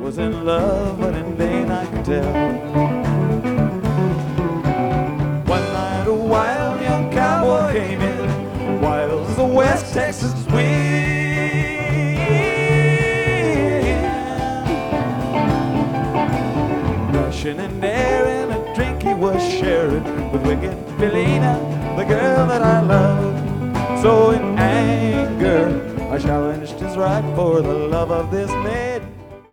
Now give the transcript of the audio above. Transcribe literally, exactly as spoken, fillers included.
was in love, but in vain I could tell. One night a wild young cowboy came in, wild as the West Texas wind, rushing and daring, a drink he was sharing with wicked Felina, the girl that I love. So in anger I challenged his right for the love of this man.